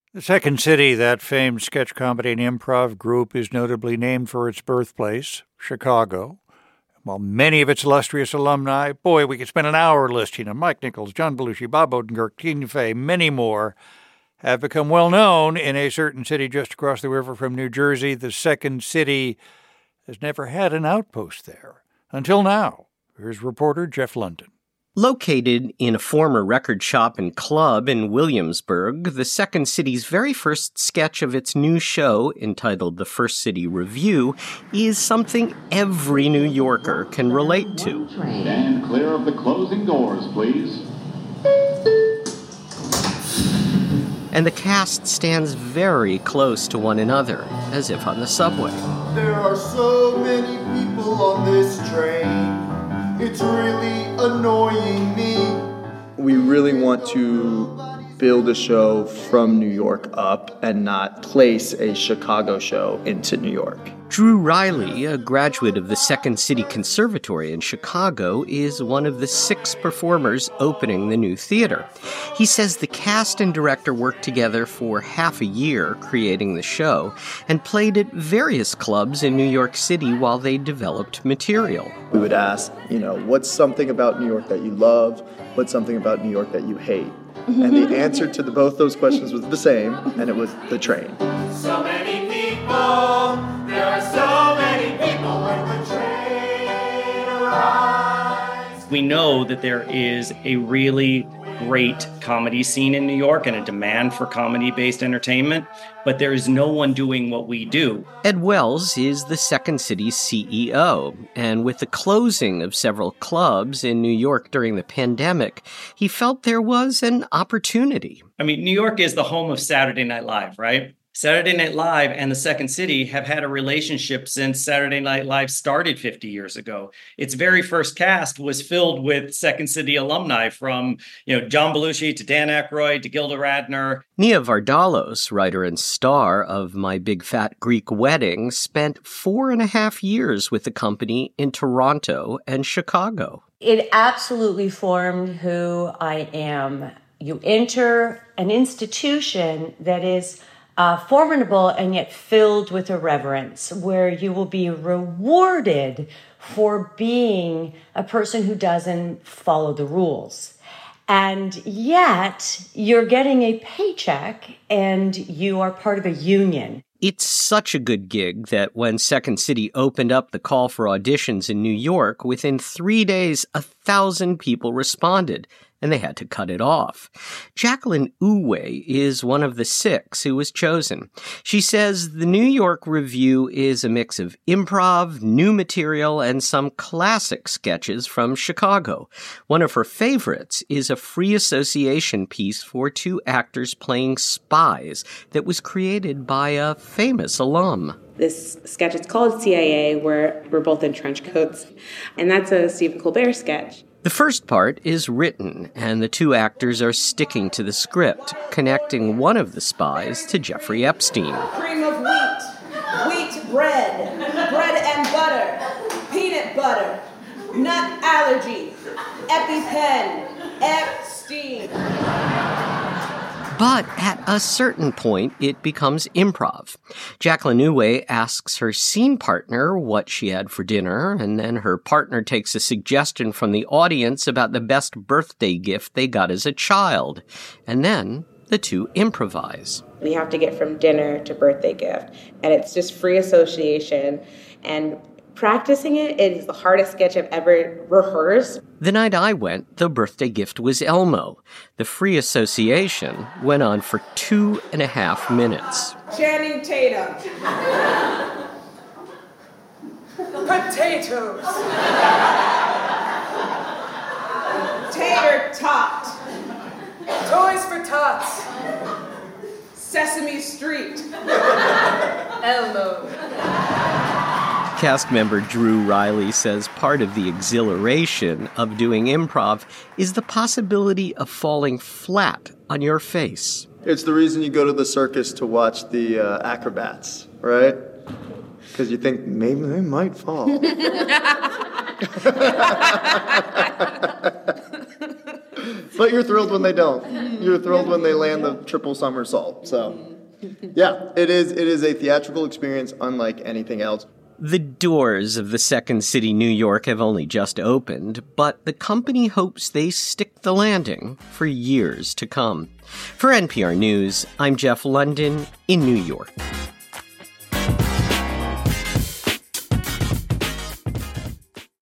The Second City, that famed sketch comedy and improv group, is notably named for its birthplace, Chicago. While many of its illustrious alumni, boy, we could spend an hour listing them, Mike Nichols, John Belushi, Bob Odenkirk, Tina Fey, many more, have become well known in a certain city just across the river from New Jersey. The Second City has never had an outpost there. Until now. Here's reporter Jeff London. Located in a former record shop and club in Williamsburg, the Second City's very first sketch of its new show, entitled The First City Review, is something every New Yorker can relate to. Stand clear of the closing doors, please. And the cast stands very close to one another, as if on the subway. There are so many people on this train. It's really annoying me. We really want to build a show from New York up and not place a Chicago show into New York. Drew Riley, a graduate of the Second City Conservatory in Chicago, is one of the 6 performers opening the new theater. He says the cast and director worked together for half a year creating the show and played at various clubs in New York City while they developed material. We would ask, what's something about New York that you love? What's something about New York that you hate? And the answer to both those questions was the same, and it was the train. So many people, there are so many people when the train arrives. We know that there is a really great comedy scene in New York and a demand for comedy-based entertainment, but there is no one doing what we do. Ed Wells is the Second City's CEO, and with the closing of several clubs in New York during the pandemic, he felt there was an opportunity. I mean, New York is the home of Saturday Night Live, right? Saturday Night Live and the Second City have had a relationship since Saturday Night Live started 50 years ago. Its very first cast was filled with Second City alumni from, John Belushi to Dan Aykroyd to Gilda Radner. Nia Vardalos, writer and star of My Big Fat Greek Wedding, spent 4.5 years with the company in Toronto and Chicago. It absolutely formed who I am. You enter an institution that is formidable and yet filled with irreverence, where you will be rewarded for being a person who doesn't follow the rules. And yet you're getting a paycheck and you are part of a union. It's such a good gig that when Second City opened up the call for auditions in New York, within 3 days, 1,000 people responded, and they had to cut it off. Jacqueline Uwe is one of the 6 who was chosen. She says the New York Review is a mix of improv, new material, and some classic sketches from Chicago. One of her favorites is a free association piece for 2 actors playing spies that was created by a famous alum. This sketch, it's called CIA, where we're both in trench coats, and that's a Stephen Colbert sketch. The first part is written, and the 2 actors are sticking to the script, connecting one of the spies to Jeffrey Epstein. Cream of wheat bread, bread and butter, peanut butter, nut allergy, EpiPen, Epstein. But at a certain point, it becomes improv. Jacqueline Uwe asks her scene partner what she had for dinner, and then her partner takes a suggestion from the audience about the best birthday gift they got as a child. And then the 2 improvise. We have to get from dinner to birthday gift, and it's just free association. And practicing it is the hardest sketch I've ever rehearsed. The night I went, the birthday gift was Elmo. The free association went on for 2.5 minutes. Channing Tatum. Potatoes. Tater tot. Toys for tots. Sesame Street. Elmo. Cast member Drew Riley says part of the exhilaration of doing improv is the possibility of falling flat on your face. It's the reason you go to the circus to watch the acrobats, right? Because you think maybe they might fall. But you're thrilled when they don't. You're thrilled when they land the triple somersault. So, yeah, it is a theatrical experience unlike anything else. The doors of the Second City, New York have only just opened, but the company hopes they stick the landing for years to come. For NPR News, I'm Jeff London in New York.